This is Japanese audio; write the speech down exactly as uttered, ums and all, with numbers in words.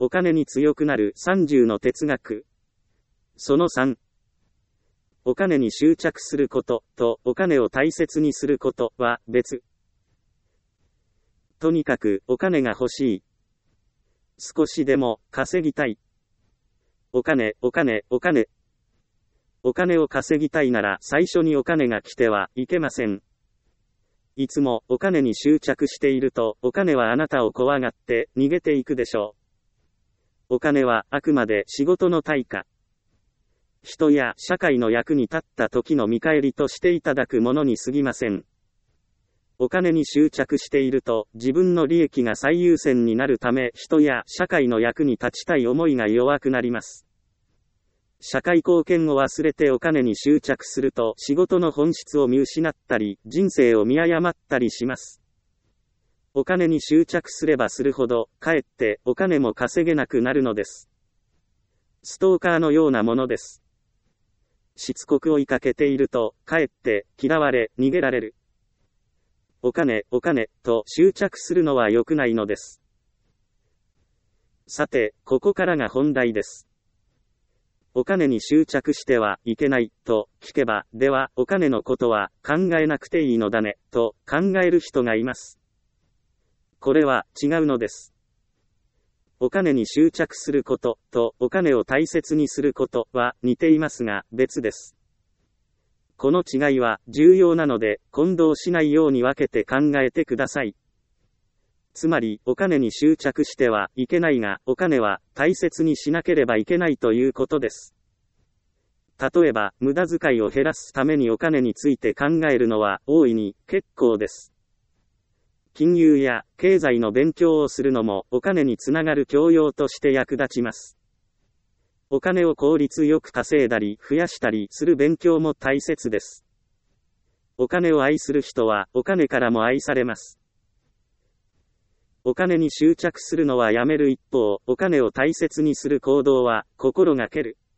お金に強くなるさんじゅうの哲学。そのさん。お金に執着することとお金を大切にすることは別。とにかくお金が欲しい。少しでも稼ぎたい。お金、お金、お金。お金を稼ぎたいなら最初にお金が来てはいけません。いつもお金に執着しているとお金はあなたを怖がって逃げていくでしょう。お金はあくまで仕事の対価。人や社会の役に立った時の見返りとしていただくものに過ぎません。お金に執着していると自分の利益が最優先になるため人や社会の役に立ちたい思いが弱くなります。社会貢献を忘れてお金に執着すると仕事の本質を見失ったり人生を見誤ったりします。お金に執着すればするほどかえってお金も稼げなくなるのです。ストーカーのようなものです。しつこく追いかけているとかえって嫌われ逃げられる。お金、お金、と執着するのは良くないのです。さて、ここからが本題です。お金に執着してはいけない、と聞けば、では、お金のことは考えなくていいのだね、と考える人がいます。これは違うのです。お金に執着すること、とお金を大切にすることは似ていますが、別です。この違いは重要なので、混同しないように分けて考えてください。つまり、お金に執着してはいけないが、お金は大切にしなければいけないということです。例えば、無駄遣いを減らすためにお金について考えるのは大いに結構です。金融や経済の勉強をするのもお金につながる教養として役立ちます。お金を効率よく稼いだり増やしたりする勉強も大切です。お金を愛する人はお金からも愛されます。お金に執着するのはやめる一方、お金を大切にする行動は心がける。